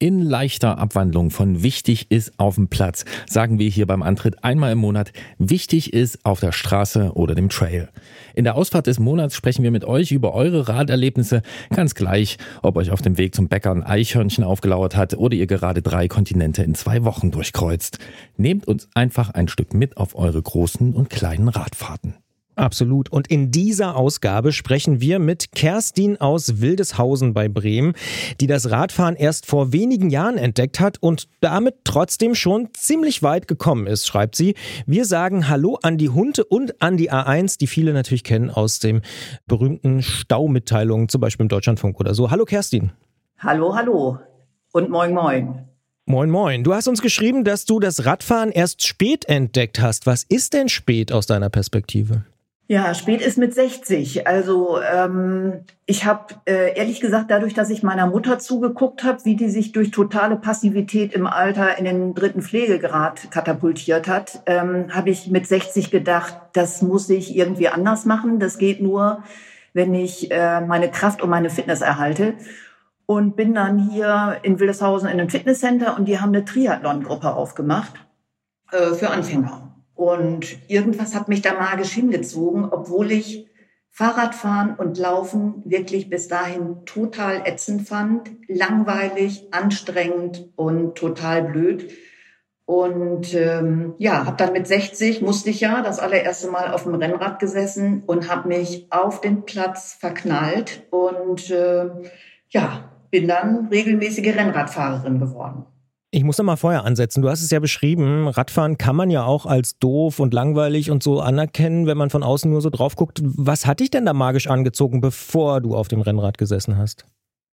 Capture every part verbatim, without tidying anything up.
In leichter Abwandlung von wichtig ist auf dem Platz, sagen wir hier beim Antritt einmal im Monat, wichtig ist auf der Straße oder dem Trail. In der Ausfahrt des Monats sprechen wir mit euch über eure Raderlebnisse, ganz gleich, ob euch auf dem Weg zum Bäcker ein Eichhörnchen aufgelauert hat oder ihr gerade drei Kontinente in zwei Wochen durchkreuzt. Nehmt uns einfach ein Stück mit auf eure großen und kleinen Radfahrten. Absolut. Und in dieser Ausgabe sprechen wir mit Kerstin aus Wildeshausen bei Bremen, die das Radfahren erst vor wenigen Jahren entdeckt hat und damit trotzdem schon ziemlich weit gekommen ist, schreibt sie. Wir sagen Hallo an die Hunde und an die A eins, die viele natürlich kennen aus den berühmten Staumitteilungen, zum Beispiel im Deutschlandfunk oder so. Hallo Kerstin. Hallo, hallo und moin, moin. Moin, moin. Du hast uns geschrieben, dass du das Radfahren erst spät entdeckt hast. Was ist denn spät aus deiner Perspektive? Ja, spät ist mit sechzig. Also ähm, ich habe äh, ehrlich gesagt, dadurch, dass ich meiner Mutter zugeguckt habe, wie die sich durch totale Passivität im Alter in den dritten Pflegegrad katapultiert hat, ähm, habe ich mit sechzig gedacht, das muss ich irgendwie anders machen. Das geht nur, wenn ich äh, meine Kraft und meine Fitness erhalte. Und bin dann hier in Wildeshausen in einem Fitnesscenter und die haben eine Triathlon-Gruppe aufgemacht äh, für Anfänger. Und irgendwas hat mich da magisch hingezogen, obwohl ich Fahrradfahren und Laufen wirklich bis dahin total ätzend fand, langweilig, anstrengend und total blöd. Und ähm, ja, habe dann mit sechzig, musste ich ja, das allererste Mal auf dem Rennrad gesessen und habe mich auf den Platz verknallt und äh, ja, bin dann regelmäßige Rennradfahrerin geworden. Ich muss noch mal vorher ansetzen. Du hast es ja beschrieben, Radfahren kann man ja auch als doof und langweilig und so anerkennen, wenn man von außen nur so drauf guckt. Was hat dich denn da magisch angezogen, bevor du auf dem Rennrad gesessen hast?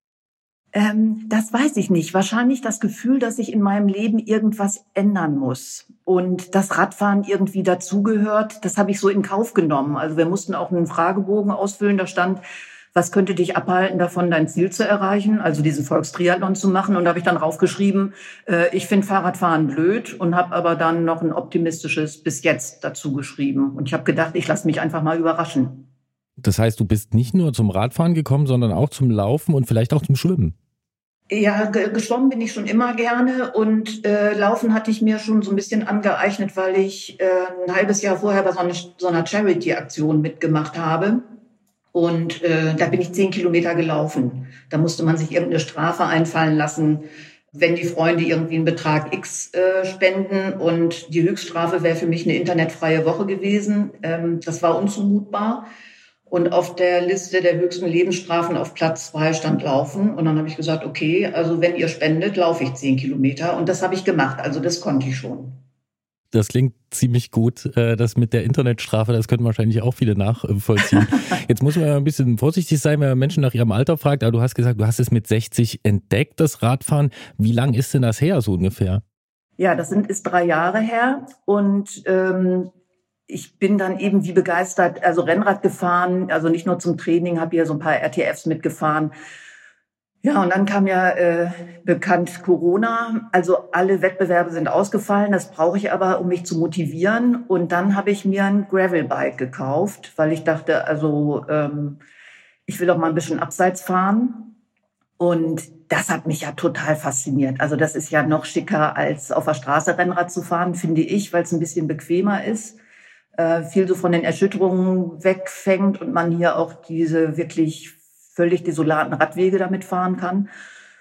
Ähm, das weiß ich nicht. Wahrscheinlich das Gefühl, dass ich in meinem Leben irgendwas ändern muss. Und das Radfahren irgendwie dazugehört, das habe ich so in Kauf genommen. Also wir mussten auch einen Fragebogen ausfüllen, da stand, was könnte dich abhalten, davon dein Ziel zu erreichen, also diesen Volkstriathlon zu machen? Und da habe ich dann raufgeschrieben, äh, ich finde Fahrradfahren blöd und habe aber dann noch ein optimistisches bis jetzt dazu geschrieben. Und ich habe gedacht, ich lasse mich einfach mal überraschen. Das heißt, du bist nicht nur zum Radfahren gekommen, sondern auch zum Laufen und vielleicht auch zum Schwimmen. Ja, ge- geschwommen bin ich schon immer gerne und äh, Laufen hatte ich mir schon so ein bisschen angeeignet, weil ich äh, ein halbes Jahr vorher bei so einer, so einer Charity-Aktion mitgemacht habe. Und äh, da bin ich zehn Kilometer gelaufen. Da musste man sich irgendeine Strafe einfallen lassen, wenn die Freunde irgendwie einen Betrag X äh, spenden. Und die Höchststrafe wäre für mich eine internetfreie Woche gewesen. Ähm, das war unzumutbar. Und auf der Liste der höchsten Lebensstrafen auf Platz zwei stand Laufen. Und dann habe ich gesagt, okay, also wenn ihr spendet, laufe ich zehn Kilometer. Und das habe ich gemacht. Also das konnte ich schon. Das klingt ziemlich gut. Das mit der Internetstrafe, das können wahrscheinlich auch viele nachvollziehen. Jetzt muss man ja ein bisschen vorsichtig sein, wenn man Menschen nach ihrem Alter fragt. Aber du hast gesagt, du hast es mit sechzig entdeckt, das Radfahren. Wie lang ist denn das her, so ungefähr? Ja, das sind, ist drei Jahre her. Und ähm, ich bin dann eben wie begeistert, also Rennrad gefahren, also nicht nur zum Training, habe hier so ein paar R T Fs mitgefahren. Ja, und dann kam ja äh, bekannt Corona, also alle Wettbewerbe sind ausgefallen, das brauche ich aber, um mich zu motivieren. Und dann habe ich mir ein Gravelbike gekauft, weil ich dachte, also ähm, ich will doch mal ein bisschen abseits fahren. Und das hat mich ja total fasziniert. Also das ist ja noch schicker, als auf der Straße Rennrad zu fahren, finde ich, weil es ein bisschen bequemer ist, äh, viel so von den Erschütterungen wegfängt und man hier auch diese wirklich völlig desolaten Radwege damit fahren kann.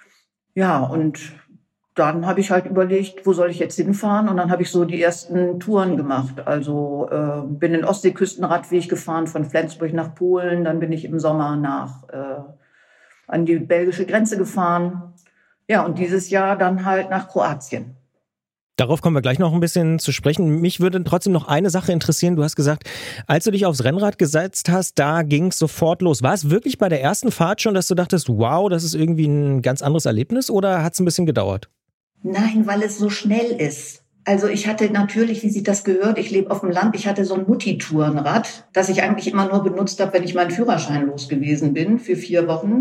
Ja, und dann habe ich halt überlegt, wo soll ich jetzt hinfahren? Und dann habe ich so die ersten Touren gemacht. Also äh, bin den Ostseeküstenradweg gefahren von Flensburg nach Polen. Dann bin ich im Sommer nach äh, an die belgische Grenze gefahren. Ja, und dieses Jahr dann halt nach Kroatien. Darauf kommen wir gleich noch ein bisschen zu sprechen. Mich würde trotzdem noch eine Sache interessieren. Du hast gesagt, als du dich aufs Rennrad gesetzt hast, da ging es sofort los. War es wirklich bei der ersten Fahrt schon, dass du dachtest, wow, das ist irgendwie ein ganz anderes Erlebnis, oder hat es ein bisschen gedauert? Nein, weil es so schnell ist. Also ich hatte natürlich, wie sich das gehört, ich lebe auf dem Land, ich hatte so ein Mutti-Tourenrad, das ich eigentlich immer nur benutzt habe, wenn ich meinen Führerschein los gewesen bin für vier Wochen.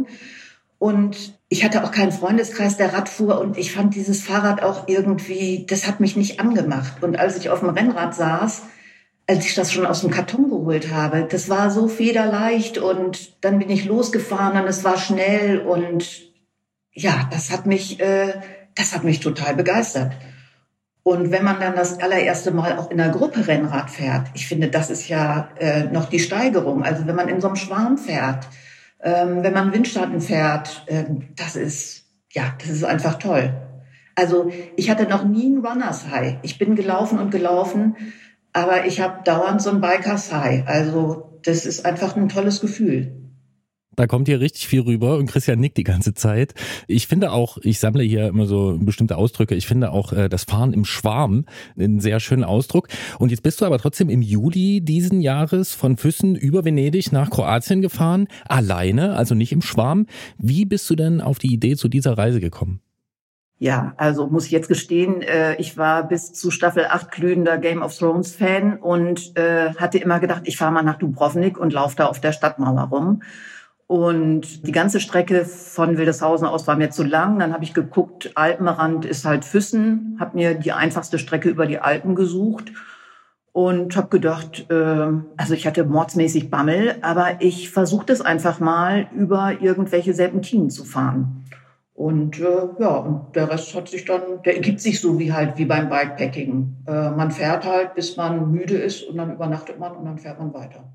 Und ich hatte auch keinen Freundeskreis, der Rad fuhr, und ich fand dieses Fahrrad auch irgendwie, das hat mich nicht angemacht. Und als ich auf dem Rennrad saß, als ich das schon aus dem Karton geholt habe, das war so federleicht, und dann bin ich losgefahren und es war schnell und ja, das hat mich, äh, das hat mich total begeistert. Und wenn man dann das allererste Mal auch in einer Gruppe Rennrad fährt, ich finde, das ist ja äh, noch die Steigerung. Also wenn man in so einem Schwarm fährt, ähm, wenn man Windschatten fährt, äh, das ist, ja, das ist einfach toll. Also ich hatte noch nie ein Runners High. Ich bin gelaufen und gelaufen, aber ich habe dauernd so ein Bikers High. Also das ist einfach ein tolles Gefühl. Da kommt hier richtig viel rüber und Christian nickt die ganze Zeit. Ich finde auch, ich sammle hier immer so bestimmte Ausdrücke, ich finde auch äh, das Fahren im Schwarm einen sehr schönen Ausdruck. Und jetzt bist du aber trotzdem im Juli diesen Jahres von Füssen über Venedig nach Kroatien gefahren, alleine, also nicht im Schwarm. Wie bist du denn auf die Idee zu dieser Reise gekommen? Ja, also muss ich jetzt gestehen, äh, ich war bis zu Staffel acht glühender Game of Thrones Fan und äh, hatte immer gedacht, ich fahre mal nach Dubrovnik und laufe da auf der Stadtmauer rum. Und die ganze Strecke von Wildeshausen aus war mir zu lang. Dann habe ich geguckt, Alpenrand ist halt Füssen, habe mir die einfachste Strecke über die Alpen gesucht und habe gedacht, äh, also ich hatte mordsmäßig Bammel, aber ich versuchte es einfach mal, über irgendwelche Serpentinen zu fahren. Und äh, ja, und der Rest hat sich dann, der ergibt sich so wie halt wie beim Bikepacking. Äh, man fährt halt, bis man müde ist und dann übernachtet man und dann fährt man weiter.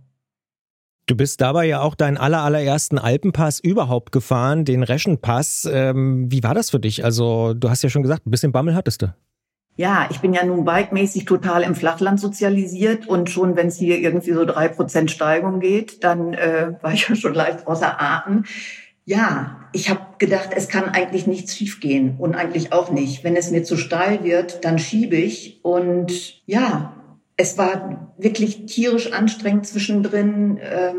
Du bist dabei ja auch deinen aller, allerersten Alpenpass überhaupt gefahren, den Reschenpass. Ähm, wie war das für dich? Also du hast ja schon gesagt, ein bisschen Bammel hattest du. Ja, ich bin ja nun bikemäßig total im Flachland sozialisiert und schon wenn es hier irgendwie so drei Prozent Steigung geht, dann äh, war ich ja schon leicht außer Atem. Ja, ich habe gedacht, es kann eigentlich nichts schiefgehen und eigentlich auch nicht. Wenn es mir zu steil wird, dann schiebe ich und ja, es war wirklich tierisch anstrengend zwischendrin.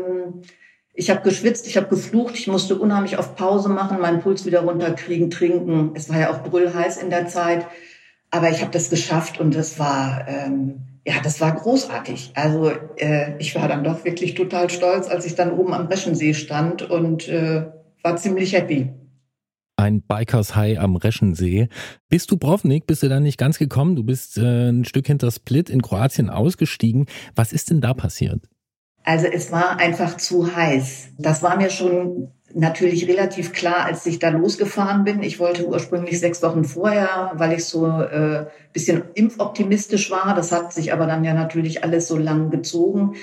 Ich habe geschwitzt, ich habe geflucht, ich musste unheimlich auf Pause machen, meinen Puls wieder runterkriegen, trinken. Es war ja auch brüllheiß in der Zeit, aber ich habe das geschafft und das war, ähm, ja, das war großartig. Also äh, ich war dann doch wirklich total stolz, als ich dann oben am Reschensee stand und äh, war ziemlich happy. Ein Bikers High am Reschensee. Bis Dubrovnik bist du dann nicht ganz gekommen. Du bist äh, ein Stück hinter Split in Kroatien ausgestiegen. Was ist denn da passiert? Also es war einfach zu heiß. Das war mir schon natürlich relativ klar, als ich da losgefahren bin. Ich wollte ursprünglich sechs Wochen vorher, weil ich so äh, bisschen impfoptimistisch war. Das hat sich aber dann ja natürlich alles so lang gezogen.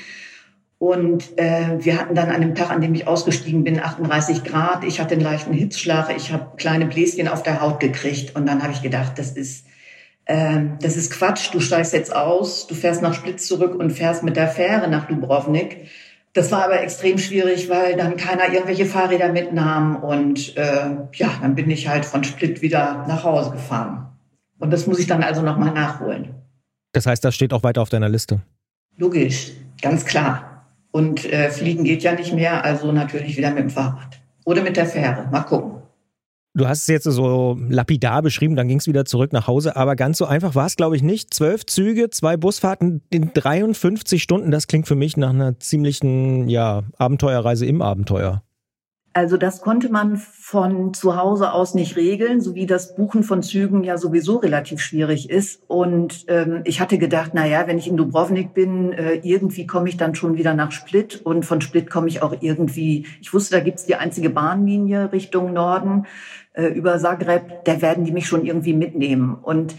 Und äh, wir hatten dann an dem Tag, an dem ich ausgestiegen bin, achtunddreißig Grad. Ich hatte einen leichten Hitzschlag. Ich habe kleine Bläschen auf der Haut gekriegt. Und dann habe ich gedacht, das ist, äh, das ist Quatsch. Du steigst jetzt aus, du fährst nach Split zurück und fährst mit der Fähre nach Dubrovnik. Das war aber extrem schwierig, weil dann keiner irgendwelche Fahrräder mitnahm. Und äh, ja, dann bin ich halt von Split wieder nach Hause gefahren. Und das muss ich dann also nochmal nachholen. Das heißt, das steht auch weiter auf deiner Liste? Logisch, ganz klar. Und äh, fliegen geht ja nicht mehr, also natürlich wieder mit dem Fahrrad. Oder mit der Fähre, mal gucken. Du hast es jetzt so lapidar beschrieben, dann ging es wieder zurück nach Hause, aber ganz so einfach war es, glaube ich, nicht. Zwölf Züge, zwei Busfahrten in dreiundfünfzig Stunden, das klingt für mich nach einer ziemlichen ja, Abenteuerreise im Abenteuer. Also das konnte man von zu Hause aus nicht regeln, so wie das Buchen von Zügen ja sowieso relativ schwierig ist. Und ähm, ich hatte gedacht, na ja, wenn ich in Dubrovnik bin, äh, irgendwie komme ich dann schon wieder nach Split. Und von Split komme ich auch irgendwie, ich wusste, da gibt's die einzige Bahnlinie Richtung Norden äh, über Zagreb, da werden die mich schon irgendwie mitnehmen. Und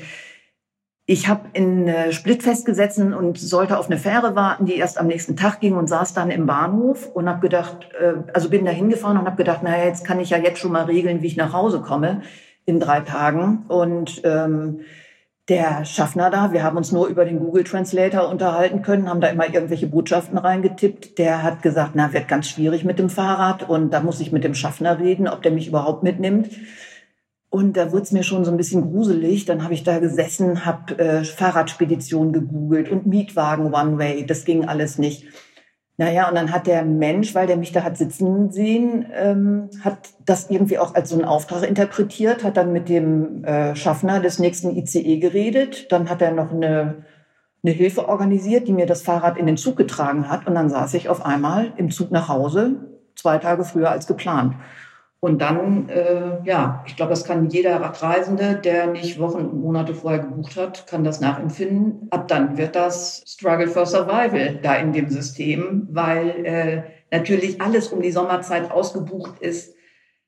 ich habe in äh, Split festgesetzt und sollte auf eine Fähre warten, die erst am nächsten Tag ging und saß dann im Bahnhof und habe gedacht, äh, also bin da hingefahren und habe gedacht, naja, jetzt kann ich ja jetzt schon mal regeln, wie ich nach Hause komme in drei Tagen. Und ähm, der Schaffner da, wir haben uns nur über den Google Translator unterhalten können, haben da immer irgendwelche Botschaften reingetippt. Der hat gesagt, na, wird ganz schwierig mit dem Fahrrad und da muss ich mit dem Schaffner reden, ob der mich überhaupt mitnimmt. Und da wurde es mir schon so ein bisschen gruselig. Dann habe ich da gesessen, habe äh, Fahrradspedition gegoogelt und Mietwagen One-Way. Das ging alles nicht. Naja, und dann hat der Mensch, weil der mich da hat sitzen sehen, ähm, hat das irgendwie auch als so einen Auftrag interpretiert, hat dann mit dem äh, Schaffner des nächsten I C E geredet. Dann hat er noch eine, eine Hilfe organisiert, die mir das Fahrrad in den Zug getragen hat. Und dann saß ich auf einmal im Zug nach Hause, zwei Tage früher als geplant. Und dann, äh, ja, ich glaube, das kann jeder Radreisende, der nicht Wochen und Monate vorher gebucht hat, kann das nachempfinden. Ab dann wird das Struggle for Survival da in dem System, weil äh, natürlich alles um die Sommerzeit ausgebucht ist.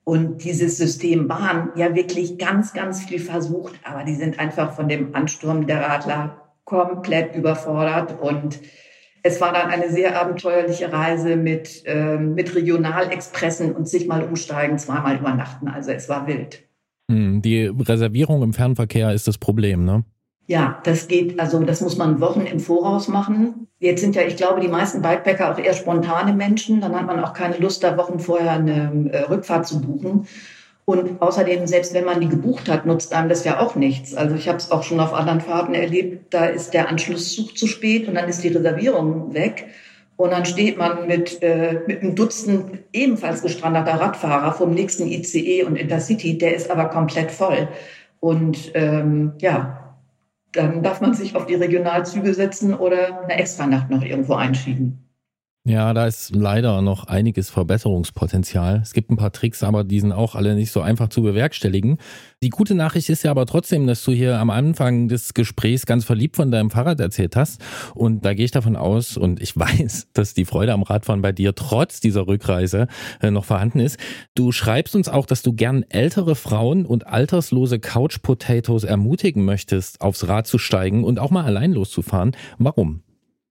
und dieses System Bahn ja wirklich ganz, ganz viel versucht, aber die sind einfach von dem Ansturm der Radler komplett überfordert. Und es war dann eine sehr abenteuerliche Reise mit, ähm, mit Regionalexpressen und sich mal umsteigen, zweimal übernachten. Also es war wild. Die Reservierung im Fernverkehr ist das Problem, ne? Ja, das geht, also das muss man Wochen im Voraus machen. Jetzt sind ja, ich glaube, die meisten Bikepacker auch eher spontane Menschen. Dann hat man auch keine Lust, da Wochen vorher eine äh, Rückfahrt zu buchen. Und außerdem, selbst wenn man die gebucht hat, nutzt einem das ja auch nichts. Also ich habe es auch schon auf anderen Fahrten erlebt, da ist der Anschlusszug zu spät und dann ist die Reservierung weg. Und dann steht man mit, äh, mit einem Dutzend ebenfalls gestrandeter Radfahrer vom nächsten I C E und Intercity, der ist aber komplett voll. Und ähm, ja, dann darf man sich auf die Regionalzüge setzen oder eine Extranacht noch irgendwo einschieben. Ja, da ist leider noch einiges Verbesserungspotenzial. Es gibt ein paar Tricks, aber die sind auch alle nicht so einfach zu bewerkstelligen. Die gute Nachricht ist ja aber trotzdem, dass du hier am Anfang des Gesprächs ganz verliebt von deinem Fahrrad erzählt hast. Und da gehe ich davon aus, und ich weiß, dass die Freude am Radfahren bei dir trotz dieser Rückreise noch vorhanden ist. Du schreibst uns auch, dass du gern ältere Frauen und alterslose Couch-Potatoes ermutigen möchtest, aufs Rad zu steigen und auch mal allein loszufahren. Warum?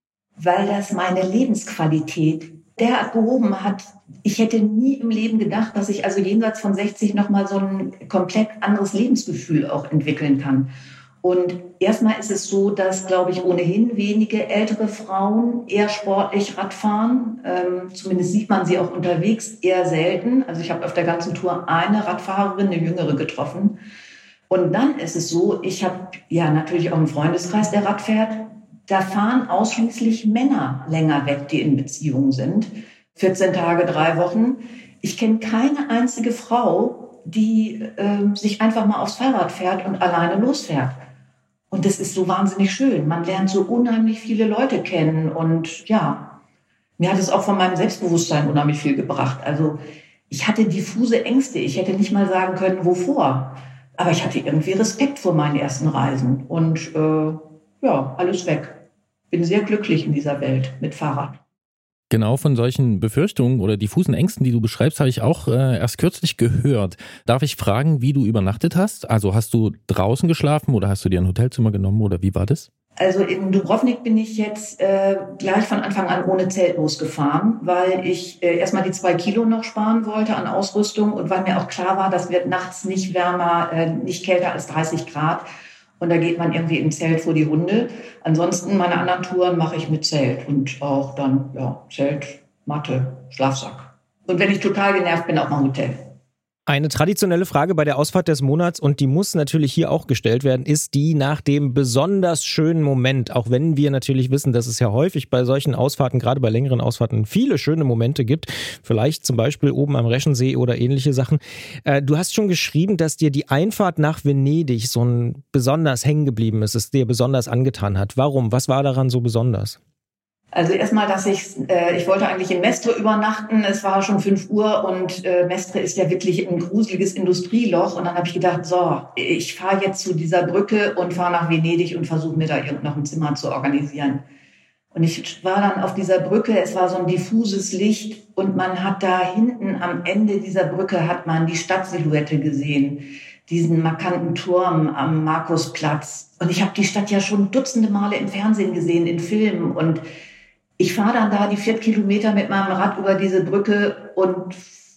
Weil das meine Lebensqualität derart gehoben hat. Ich hätte nie im Leben gedacht, dass ich also jenseits von sechzig nochmal so ein komplett anderes Lebensgefühl auch entwickeln kann. Und erstmal ist es so, dass, glaube ich, ohnehin wenige ältere Frauen eher sportlich Rad fahren. Ähm, zumindest sieht man sie auch unterwegs eher selten. Also ich habe auf der ganzen Tour eine Radfahrerin, eine jüngere, getroffen. Und dann ist es so, ich habe ja natürlich auch einen Freundeskreis, der Rad fährt. Da fahren ausschließlich Männer länger weg, die in Beziehungen sind. vierzehn Tage, drei Wochen. Ich kenne keine einzige Frau, die äh, sich einfach mal aufs Fahrrad fährt und alleine losfährt. Und das ist so wahnsinnig schön. Man lernt so unheimlich viele Leute kennen. Und ja, mir hat es auch von meinem Selbstbewusstsein unheimlich viel gebracht. Also ich hatte diffuse Ängste. Ich hätte nicht mal sagen können, wovor. Aber ich hatte irgendwie Respekt vor meinen ersten Reisen. Und äh, ja, alles weg. Bin sehr glücklich in dieser Welt mit Fahrrad. Genau von solchen Befürchtungen oder diffusen Ängsten, die du beschreibst, habe ich auch äh, erst kürzlich gehört. Darf ich fragen, wie du übernachtet hast? Also hast du draußen geschlafen oder hast du dir ein Hotelzimmer genommen oder wie war das? Also in Dubrovnik bin ich jetzt äh, gleich von Anfang an ohne Zelt losgefahren, weil ich äh, erstmal die zwei Kilo noch sparen wollte an Ausrüstung und weil mir auch klar war, das wird nachts nicht wärmer, äh, nicht kälter als dreißig Grad. Und da geht man irgendwie im Zelt vor die Hunde. Ansonsten meine anderen Touren mache ich mit Zelt und auch dann ja Zelt, Matte, Schlafsack. Und wenn ich total genervt bin, auch mal Hotel. Eine traditionelle Frage bei der Ausfahrt des Monats, und die muss natürlich hier auch gestellt werden, ist die nach dem besonders schönen Moment. Auch wenn wir natürlich wissen, dass es ja häufig bei solchen Ausfahrten, gerade bei längeren Ausfahrten, viele schöne Momente gibt. Vielleicht zum Beispiel oben am Reschensee oder ähnliche Sachen. Äh, du hast schon geschrieben, dass dir die Einfahrt nach Venedig so ein besonders hängen geblieben ist, es dir besonders angetan hat. Warum? Was war daran so besonders? Also erstmal, dass ich, äh, ich wollte eigentlich in Mestre übernachten. Es war schon fünf Uhr und äh, Mestre ist ja wirklich ein gruseliges Industrieloch. Und dann habe ich gedacht, so, ich fahre jetzt zu dieser Brücke und fahre nach Venedig und versuche mir da irgend noch ein Zimmer zu organisieren. Und ich war dann auf dieser Brücke, es war so ein diffuses Licht und man hat da hinten am Ende dieser Brücke hat man die Stadtsilhouette gesehen, diesen markanten Turm am Markusplatz. Und ich habe die Stadt ja schon dutzende Male im Fernsehen gesehen, in Filmen. Und ich fahre dann da die vier Kilometer mit meinem Rad über diese Brücke und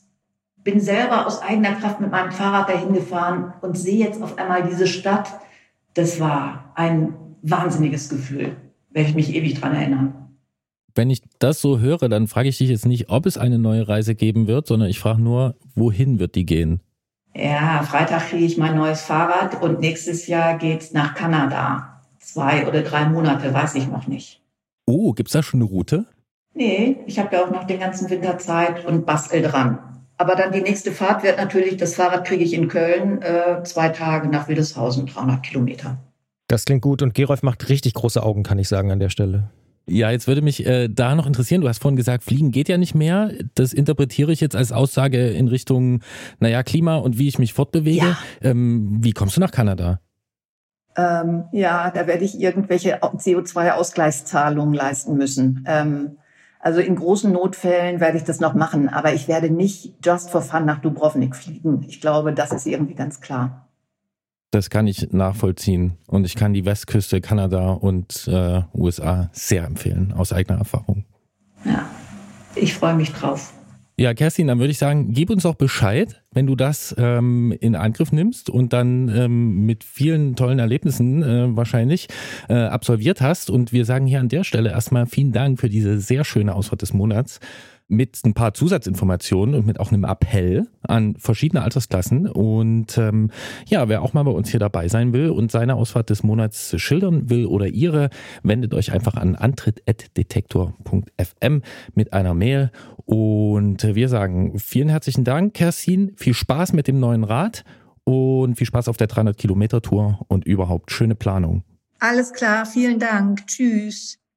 bin selber aus eigener Kraft mit meinem Fahrrad dahin gefahren und sehe jetzt auf einmal diese Stadt. Das war ein wahnsinniges Gefühl, werde ich mich ewig dran erinnern. Wenn ich das so höre, dann frage ich dich jetzt nicht, ob es eine neue Reise geben wird, sondern ich frage nur, wohin wird die gehen? Ja, Freitag kriege ich mein neues Fahrrad und nächstes Jahr geht's nach Kanada. Zwei oder drei Monate, weiß ich noch nicht. Oh, gibt's da schon eine Route? Nee, ich habe ja auch noch den ganzen Winter Zeit und bastel dran. Aber dann die nächste Fahrt wird natürlich, das Fahrrad kriege ich in Köln, äh, zwei Tage nach Wildeshausen, dreihundert Kilometer. Das klingt gut und Gerolf macht richtig große Augen, kann ich sagen, an der Stelle. Ja, jetzt würde mich äh, da noch interessieren, du hast vorhin gesagt, Fliegen geht ja nicht mehr. Das interpretiere ich jetzt als Aussage in Richtung, naja, Klima und wie ich mich fortbewege. Ja. Ähm, wie kommst du nach Kanada? Ähm, ja, da werde ich irgendwelche C O zwei Ausgleichszahlungen leisten müssen. Ähm, Also in großen Notfällen werde ich das noch machen, aber ich werde nicht just for fun nach Dubrovnik fliegen. Ich glaube, das ist irgendwie ganz klar. Das kann ich nachvollziehen und ich kann die Westküste, Kanada und äh, U S A sehr empfehlen, aus eigener Erfahrung. Ja, ich freue mich drauf. Ja, Kerstin, dann würde ich sagen, gib uns doch Bescheid, wenn du das ähm, in Angriff nimmst und dann ähm, mit vielen tollen Erlebnissen äh, wahrscheinlich äh, absolviert hast. Und wir sagen hier an der Stelle erstmal vielen Dank für diese sehr schöne Ausfahrt des Monats mit ein paar Zusatzinformationen und mit auch einem Appell an verschiedene Altersklassen. Und ähm, ja, wer auch mal bei uns hier dabei sein will und seine Ausfahrt des Monats schildern will oder ihre, wendet euch einfach an antritt at detektor punkt f m mit einer Mail. Und wir sagen vielen herzlichen Dank, Kerstin. Viel Spaß mit dem neuen Rad und viel Spaß auf der dreihundert Kilometer Tour und überhaupt schöne Planung. Alles klar, vielen Dank. Tschüss.